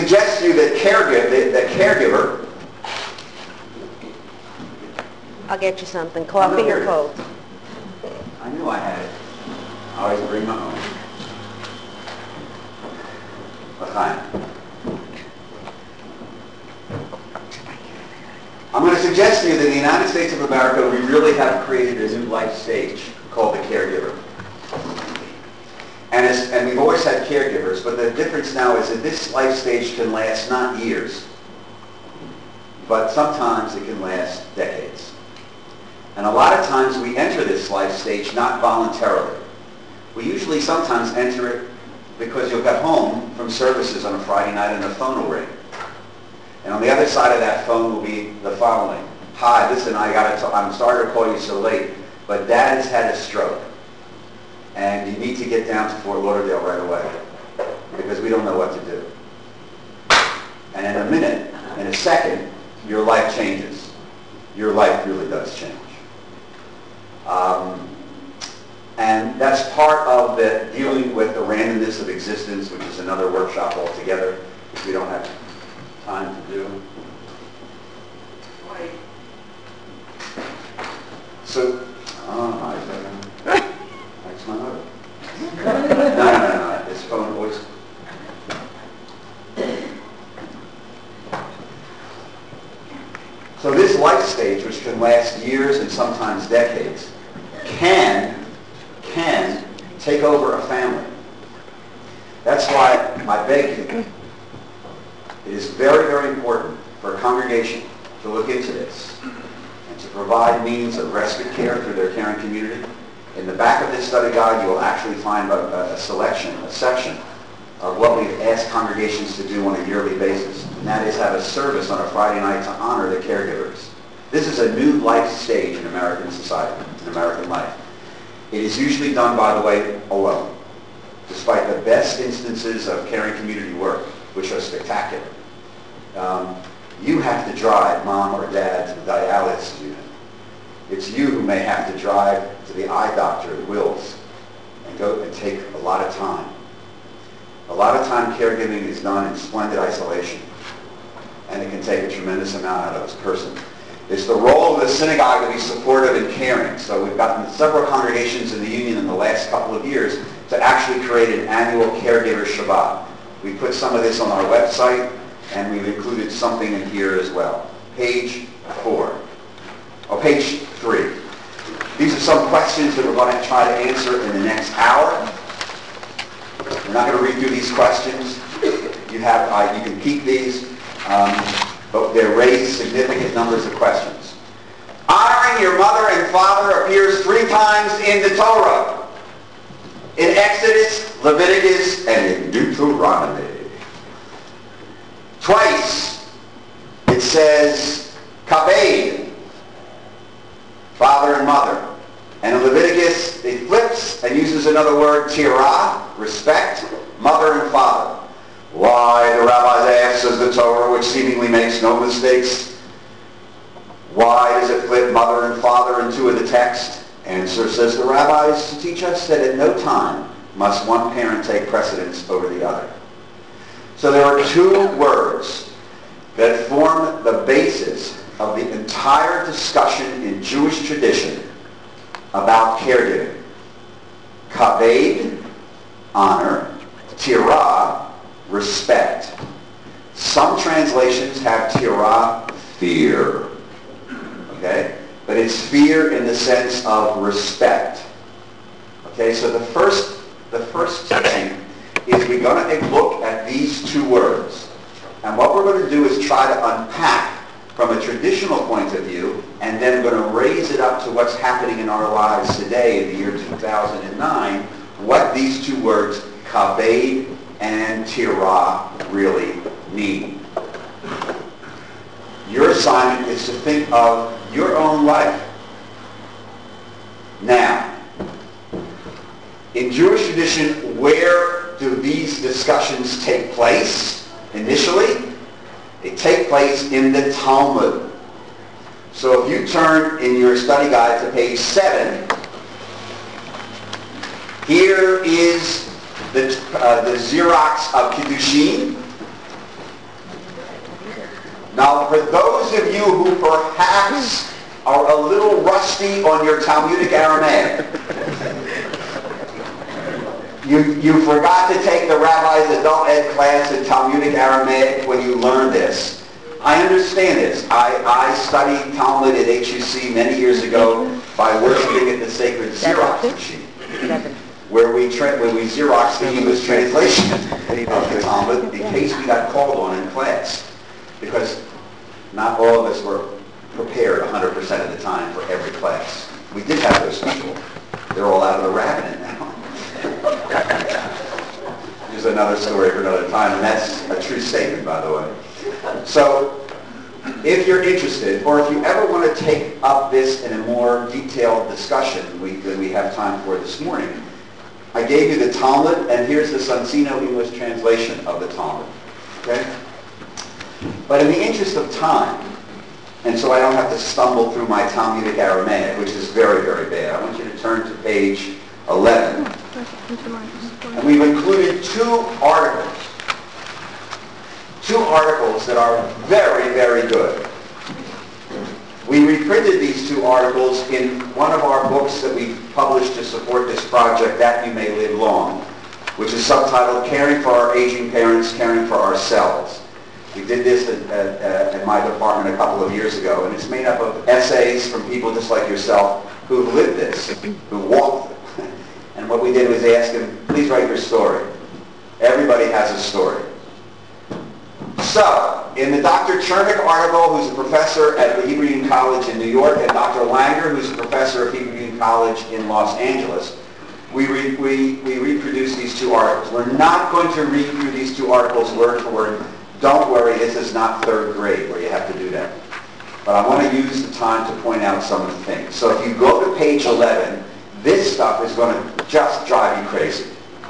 suggest to you that caregiver. I'll get you something, coffee or cold. I knew I had it. I always bring my own. L'chaim. I'm going to suggest to you that in the United States of America, we really have created a new life stage called the caregiver. And we've always had caregivers, but the difference now is that this life stage can last not years, but sometimes it can last decades. And a lot of times we enter this life stage not voluntarily. We usually sometimes enter it because you'll get home from services on a Friday night and the phone will ring. And on the other side of that phone will be the following. Hi, listen, I'm sorry to call you so late, but Dad has had a stroke. And you need to get down to Fort Lauderdale right away because we don't know what to do. And in a minute, in a second, your life changes. Your life really does change. And that's part of the dealing with the randomness of existence, which is another workshop altogether, which we don't have time to do. So, that's my mother. No. It's phone voice. So this life stage, which can last years and sometimes decades, can take over a family. That's why I beg you, it is very, very important for a congregation to look into this and to provide means of respite care through their caring community. In the back of this study guide, you will actually find a section of what we've asked congregations to do on a yearly basis, and that is have a service on a Friday night to honor the caregivers. This is a new life stage in American society, in American life. It is usually done, by the way, alone, despite the best instances of caring community work, which are spectacular. You have to drive Mom or Dad to the dialysis unit. It's you who may have to drive to the eye doctor at Wills and go and take a lot of time. A lot of time caregiving is done in splendid isolation, and it can take a tremendous amount out of a person. It's the role of the synagogue to be supportive and caring. So we've gotten several congregations in the Union in the last couple of years to actually create an annual caregiver Shabbat. We put some of this on our website, and we've included something in here as well. Page 4. Oh, page 3. These are some questions that we're going to try to answer in the next hour. We're not going to read through these questions. You can keep these, but they raise significant numbers of questions. Honoring your mother and father appears 3 times in the Torah. In Exodus, Leviticus, and in Deuteronomy. Twice it says kabed, father and mother. And in Leviticus, it flips and uses another word, tirah, respect, mother and father. Why, the rabbis ask, says the Torah, which seemingly makes no mistakes, why does it flip mother and father in 2 of the text? Answer, says the rabbis, to teach us that at no time must one parent take precedence over the other. So there are 2 words that form the basis of the entire discussion in Jewish tradition about caregiving. Kabed, honor. Tirah, respect. Some translations have tirah, fear. Okay? But it's fear in the sense of respect. Okay, so the first teaching is we're going to look at these 2 words. And what we're going to do is try to unpack from a traditional point of view, and then we're going to raise it up to what's happening in our lives today in the year 2009, what these 2 words, kabed and tirah, really mean. Your assignment is to think of your own life. Now, in Jewish tradition, where do these discussions take place initially? They take place in the Talmud. So if you turn in your study guide to page 7, here is the Xerox of Kiddushin. Now, for those of you who perhaps are a little rusty on your Talmudic Aramaic, you forgot to take the rabbi's adult ed class in Talmudic Aramaic when you learned this. I understand this. I studied Talmud at HUC many years ago by worshiping at the sacred Xerox machine, where we Xeroxed the English translation of the Talmud in case we got called on in class, because not all of us were prepared 100% of the time for every class. We did have those people. They're all out of the rabbinate now. There's another story for another time, and that's a true statement, by the way. So, if you're interested, or if you ever want to take up this in a more detailed discussion than we have time for this morning, I gave you the Talmud, and here's the Sonsino English translation of the Talmud. Okay? But in the interest of time, and so I don't have to stumble through my Talmudic Aramaic, which is very, very bad, I want you to turn to page 11. And we've included two articles that are very, very good. We reprinted these two articles in one of our books that we published to support this project, That You May Live Long, which is subtitled Caring for Our Aging Parents, Caring for Ourselves. We did this at my department a couple of years ago, and it's made up of essays from people just like yourself who've lived this, who walked it. And what we did was ask them, please write your story. Everybody has a story. So, in the Dr. Chernick article, who's a professor at the Hebrew Union College in New York, and Dr. Langer, who's a professor at Hebrew Union College in Los Angeles, we reproduce these two articles. We're not going to read through these two articles word for word. Don't worry, this is not third grade where you have to do that. But I want to use the time to point out some of the things. So if you go to page 11, this stuff is going to just drive you crazy.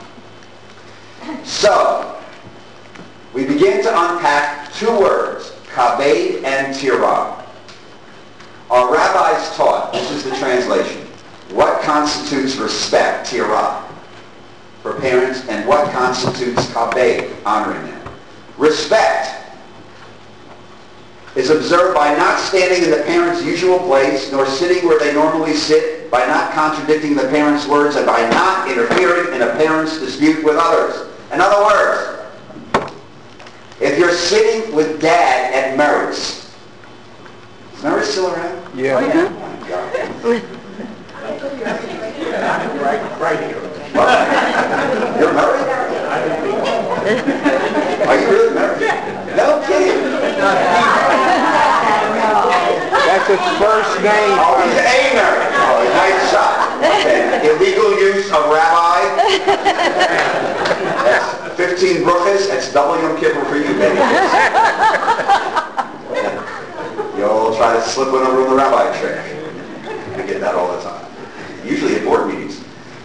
So, we begin to unpack two words, kabed and tirah. Our rabbis taught, this is the translation, what constitutes respect, tirah, for parents, and what constitutes kabed, honoring them. Respect is observed by not standing in the parent's usual place, nor sitting where they normally sit, by not contradicting the parent's words, and by not interfering in a parent's dispute with others. In other words, if you're sitting with Dad at Murray's, is Murray's still around? Yeah. Oh, yeah. Oh, my God. Right here. What? You're married? Are you really married? No kidding. That's his first name. Oh, he's a married. Oh, nice shot. Okay. Illegal use of rabbi. That's 15 bruchas. That's double Yom Kippur for you, baby. You'll try to slip one over on the rabbi trick. I get that all the time. Usually at board meetings.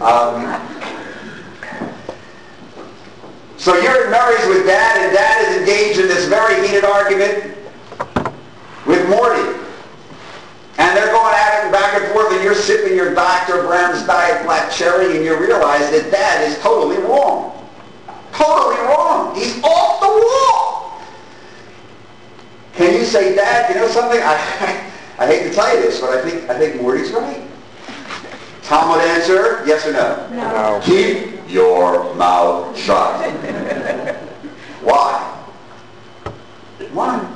So you're at Murray's with Dad, and Dad is engaged in this very heated argument with Morty. And they're going at it back and forth, and you're sipping your Dr. Brown's Diet Black Cherry, and you realize that Dad is totally wrong. Totally wrong. He's off the wall. Can you say, Dad, you know something? I hate to tell you this, but I think Morty's right. Talmud answer, yes or no? No. Keep your mouth shut. Why? Why?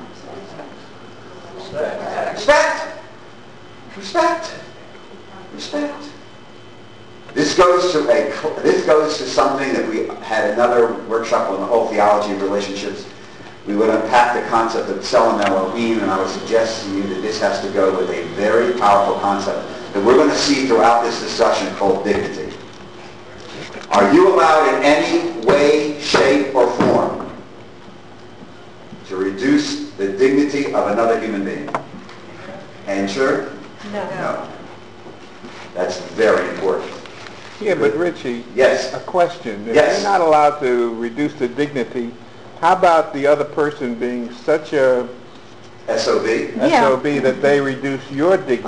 Respect. Respect. Respect. This goes to something that we had another workshop on the whole theology of relationships. We would unpack the concept of Tselem Elohim, and I would suggest to you that this has to go with a very powerful concept that we're going to see throughout this discussion called dignity. Are you allowed in any way, shape, or form to reduce the dignity of another human being? Answer? No. That's very important. Yeah, but Richie, Yes. a question. If Yes. you're not allowed to reduce the dignity, how about the other person being such a SOB? SOB that they reduce your dignity?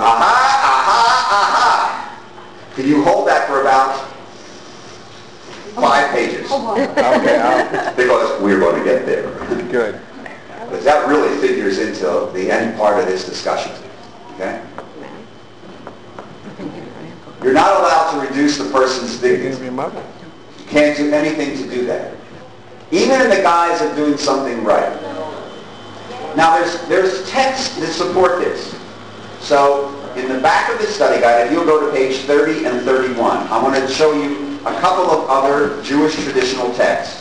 Aha! Can you hold that for about 5 pages? Okay, Because we're going to get there. good. The because that really figures into the end part of this discussion. Okay? You're not allowed to reduce the person's dignity. You can't do anything to do that, even in the guise of doing something right. Now, there's texts that support this. So, in the back of the study guide, if you'll go to page 30 and 31, I want to show you a couple of other Jewish traditional texts.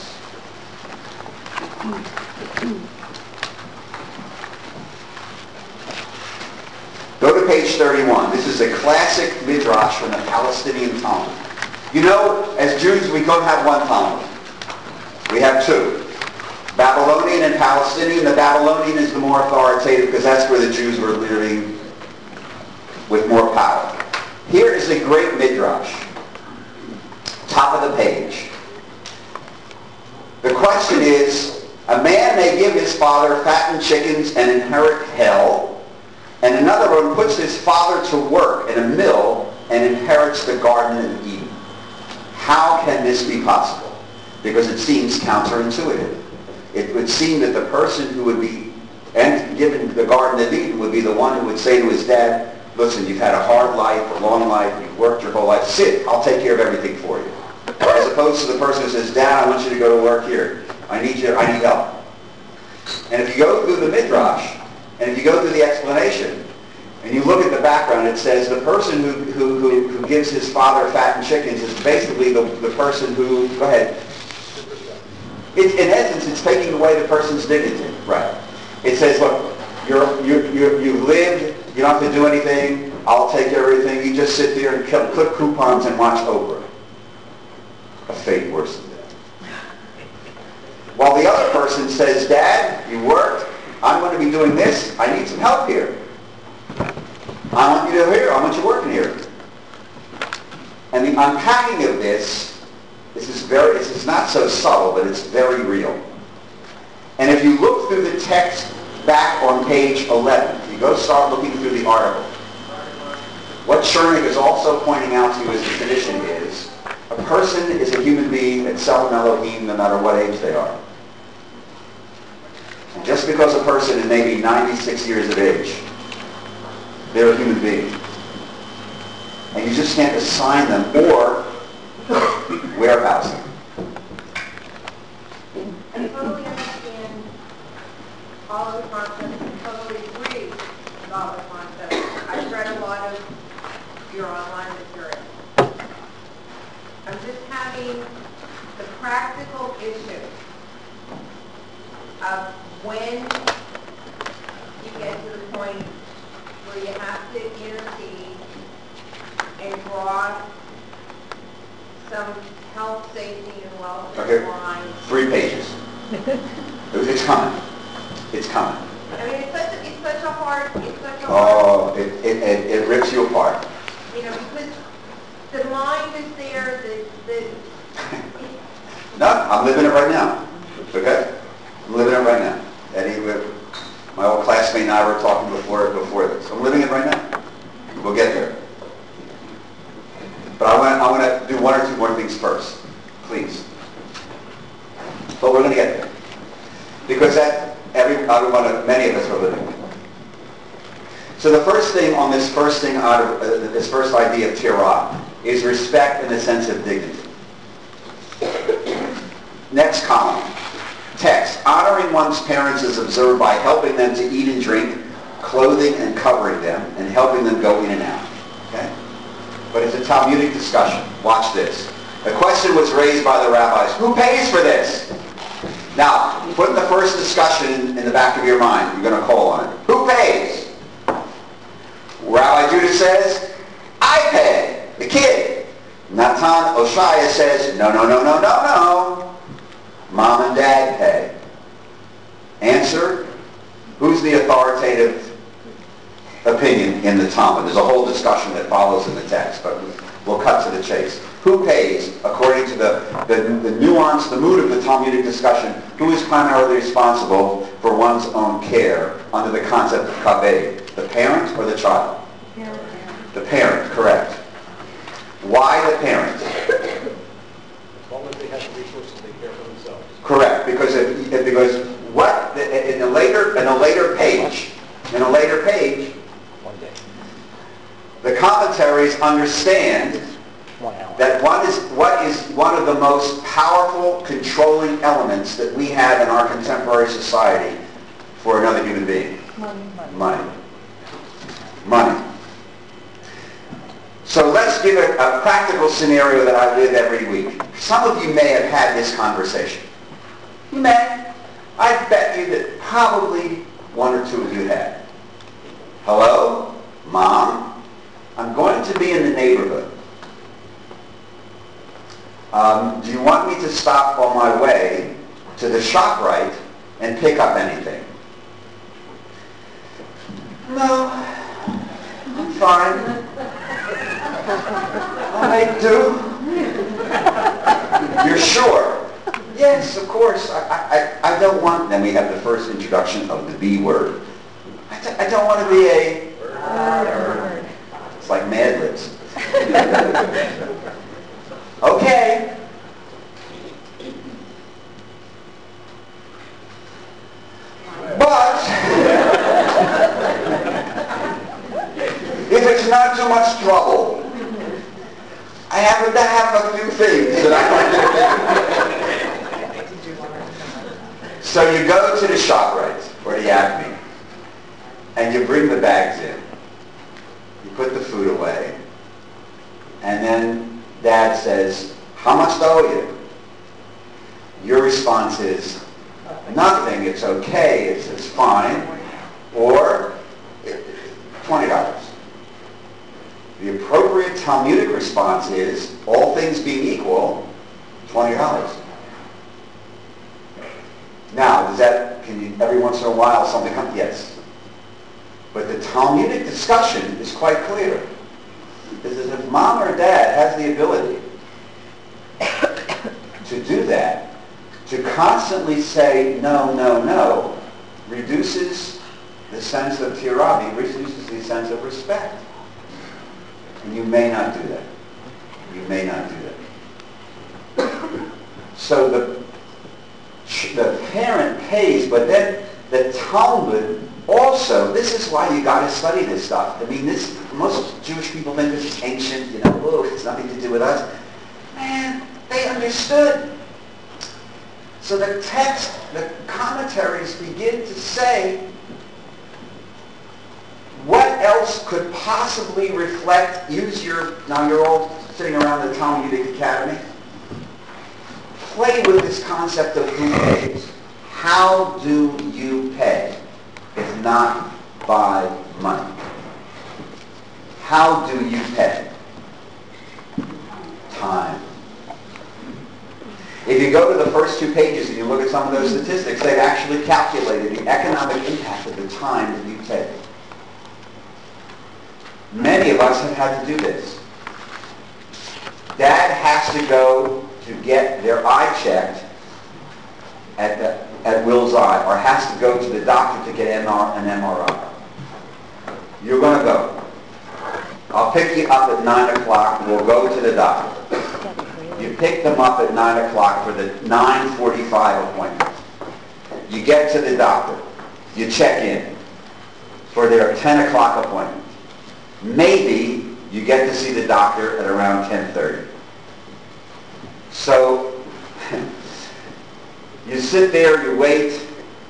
Go to page 31. This is a classic midrash from the Palestinian Talmud. You know, as Jews, we don't have one Talmud. We have two. Babylonian and Palestinian. The Babylonian is the more authoritative because that's where the Jews were living with more power. Here is a great midrash. Top of the page. The question is, a man may give his father fattened chickens and inherit hell, and another one puts his father to work in a mill and inherits the Garden of Eden. How can this be possible? Because it seems counterintuitive. It would seem that the person who would be given the Garden of Eden would be the one who would say to his dad, listen, you've had a hard life, a long life, you've worked your whole life, sit, I'll take care of everything for you. As opposed to the person who says, Dad, I want you to go to work here. I need help. And if you go through the midrash, and if you go through the explanation, and you look at the background, it says the person who gives his father fattened chickens is basically the person who, go ahead. In essence, it's taking away the person's dignity. Right. It says, look, you've lived, you don't have to do anything, I'll take care of everything, you just sit there and clip coupons and watch Oprah. A fate worse than that. While the other person says, Dad, you worked, I'm going to be doing this, I need some help here. I want you to here, I want you working here. And the unpacking of this is not so subtle, but it's very real. And if you look through the text back on page 11, if you go start looking through the article, what Chernick is also pointing out to you as the tradition is, a person is a human being at Tselem Elohim no matter what age they are. And just because a person is maybe 96 years of age, they're a human being. And you just can't assign them or warehouse them. I totally understand all of the concepts and totally agree with all the concepts. I've read a lot of your online material. I'm just having the practical issue of when you get to the point where you have to intercede and draw some health, safety, and welfare lines. 3 pages. It's coming. It's coming. I mean, it's such a hard. Oh, it rips you apart. You know, because the mind is there. No, I'm living it right now. Okay? I'm living it right now. Eddie, my old classmate and I were talking before this. I'm living it right now. We'll get there. But I want to do 1 or 2 more things first, please. But we're going to get there. Because many of us are living it. So the first thing on this first thing out of this first idea of Torah is respect in the sense of dignity. Next column. Text. Honoring one's parents is observed by helping them to eat and drink, clothing and covering them, and helping them go in and out. Okay? But it's a Talmudic discussion. Watch this. The question was raised by the rabbis. Who pays for this? Now, put the first discussion in the back of your mind. You're going to call on it. Who pays? Rabbi Judah says, I pay. The kid. Natan Oshaya says, no. Mom and Dad pay. Answer, who's the authoritative opinion in the Talmud? There's a whole discussion that follows in the text, but we'll cut to the chase. Who pays, according to the nuance, the mood of the Talmudic discussion, who is primarily responsible for one's own care under the concept of kaved? The parent or the child? The parent, correct. Why the parent? As long as they have the resources to take care of themselves. Correct, because what in the later commentaries understand that what is one of the most powerful controlling elements that we have in our contemporary society for another human being? Money. Money. So let's give a practical scenario that I live every week. Some of you may have had this conversation. You may. I bet you that probably one or two of you had. Hello? Mom? I'm going to be in the neighborhood. Do you want me to stop on my way to the ShopRite and pick up anything? No, I'm fine. I do. You're sure? Yes, of course. I don't want... Then we have the first introduction of the B word. I don't want to be a... Nerd. It's like Mad Libs. Okay. But if it's not too much trouble, I happen to have a few things that I want to do. So you go to the ShopRite or the Acme, and you bring the bags in. You put the food away, and then Dad says, "How much do I owe you?" Your response is, "Nothing, it's okay, it's fine," or $20. The appropriate Talmudic response is, all things being equal, $20. Now, every once in a while something comes? Yes. But the Talmudic discussion is quite clear. Because if Mom or Dad has the ability to do that, to constantly say no, no, no, reduces the sense of tirabi, reduces the sense of respect. And you may not do that. You may not do that. So the parent pays, but then the Talmud also, this is why you got to study this stuff. I mean, most Jewish people think this is ancient, it's nothing to do with us. Man, they understood. So the text, the commentaries begin to say, what else could possibly reflect, now you're all sitting around the Talmudic Academy, play with this concept of who pays. How do you pay if not by money? How do you pay? Time. If you go to the first 2 pages and you look at some of those statistics, they've actually calculated the economic impact of the time that you take. Many of us have had to do this. Dad has to go to get their eye checked at Will's Eye, or has to go to the doctor to get an MRI. You're going to go. I'll pick you up at 9 o'clock. We'll go to the doctor. You pick them up at 9 o'clock for the 9:45 appointment. You get to the doctor. You check in for their 10 o'clock appointment. Maybe you get to see the doctor at around 10:30. So you sit there, you wait.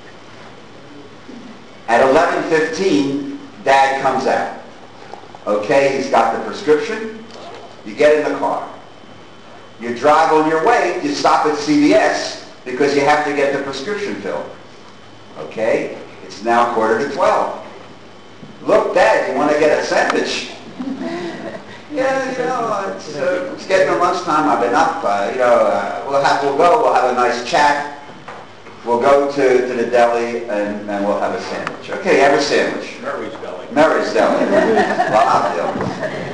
At 11:15, Dad comes out. Okay, he's got the prescription. You get in the car. You drive on your way, you stop at CVS because you have to get the prescription filled. Okay, it's now 11:45. Look, Dad, you want to get a sandwich? Yeah, it's getting to lunchtime. I've been up. We'll have a nice chat. We'll go to the deli and we'll have a sandwich. Okay, have a sandwich. Mary's Deli. Mary's Deli. Well, I'll deal.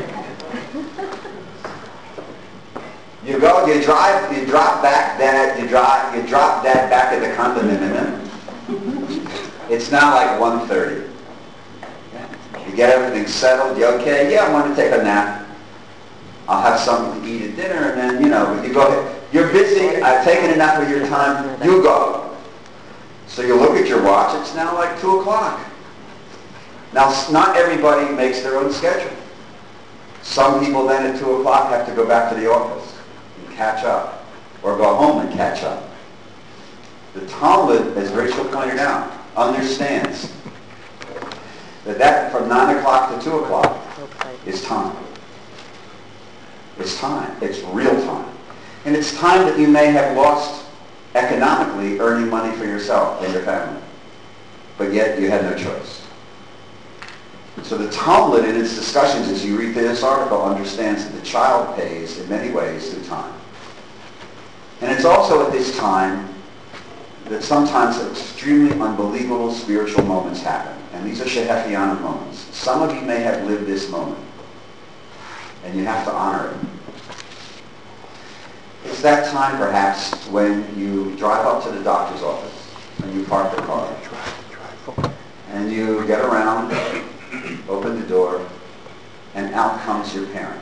You go, you drop back Dad, you drop Dad back at the condominium. It's now like 1:30. You get everything settled, you okay? Yeah, I'm going to take a nap. I'll have something to eat at dinner, and then, you go ahead. You're busy, I've taken enough of your time, you go. So you look at your watch, it's now like 2 o'clock. Now, not everybody makes their own schedule. Some people then at 2 o'clock have to go back to the office and catch up, or go home and catch up. The Talmud, as Rachel pointed out, understands that from 9 o'clock to 2 o'clock is time. It's time. It's real time. And it's time that you may have lost economically earning money for yourself and your family. But yet you had no choice. So the Talmud in its discussions as you read through this article understands that the child pays in many ways through time. And it's also at this time that sometimes extremely unbelievable spiritual moments happen. And these are Shehechianu moments. Some of you may have lived this moment. And you have to honor it. It's that time perhaps when you drive up to the doctor's office and you park the car. And you get around, open the door, and out comes your parent.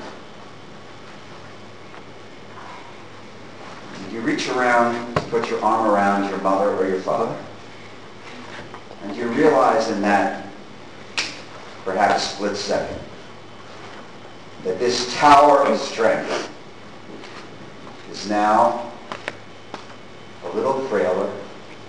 And you reach around to put your arm around your mother or your father. And you realize in that perhaps split second that this tower of strength is now a little frailer,